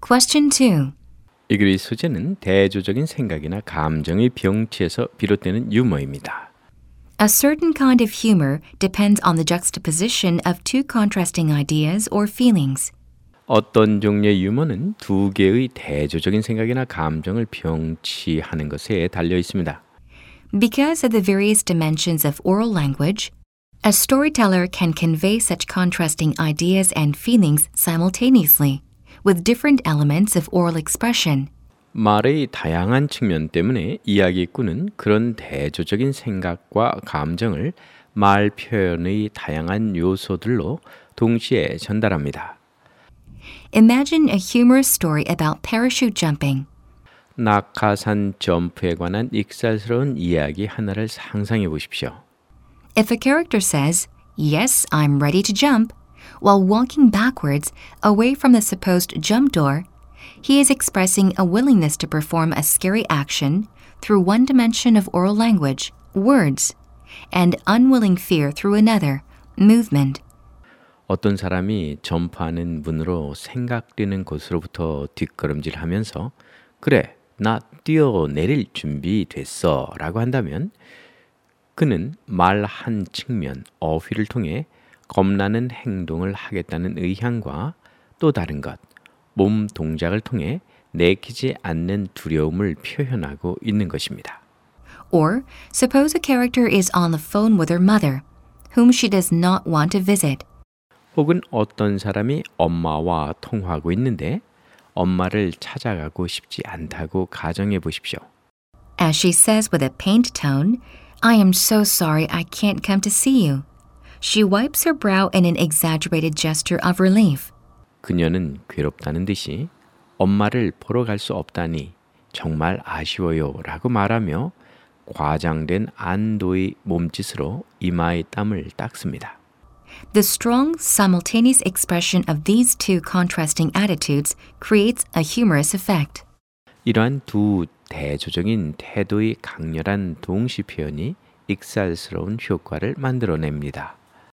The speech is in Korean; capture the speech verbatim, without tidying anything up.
Question two. 이 글의 소재는 대조적인 생각이나 감정의 병치에서 비롯되는 유머입니다. A certain kind of humor depends on the juxtaposition of two contrasting ideas or feelings. 어떤 종류의 유머는 두 개의 대조적인 생각이나 감정을 병치하는 것에 달려 있습니다. Because of the various dimensions of oral language, a storyteller can convey such contrasting ideas and feelings simultaneously, with different elements of oral expression. 말의 다양한 측면 때문에 이야기꾼은 그런 대조적인 생각과 감정을 말 표현의 다양한 요소들로 동시에 전달합니다. Imagine a humorous story about parachute jumping. 낙하산 점프에 관한 익살스러운 이야기 하나를 상상해 보십시오. If a character says, "Yes, I'm ready to jump," while walking backwards away from the supposed jump door, he is expressing a willingness to perform a scary action through one dimension of oral language, words, and unwilling fear through another, movement. 어떤 사람이 점프하는 문으로 생각되는 곳으로부터 뒷걸음질하면서 그래, 나 뛰어내릴 준비 됐어 라고 한다면 그는 말 한 측면, 어휘를 통해 겁나는 행동을 하겠다는 의향과 또 다른 것, 몸 동작을 통해 내키지 않는 두려움을 표현하고 있는 것입니다. Or, suppose a character is on the phone with her mother, whom she does not want to visit. 혹은 어떤 사람이 엄마와 통화하고 있는데 엄마를 찾아가고 싶지 않다고 가정해 보십시오. As she says with a pained tone, "I am so sorry I can't come to see you." She wipes her brow in an exaggerated gesture of relief. 그녀는 괴롭다는 듯이 엄마를 보러 갈 수 없다니 정말 아쉬워요 라고 말하며 과장된 안도의 몸짓으로 이마의 땀을 닦습니다. The strong, simultaneous expression of these two contrasting attitudes creates a humorous effect. 이러한 두 대조적인 태도의 강렬한 동시 표현이 익살스러운 효과를 만들어냅니다.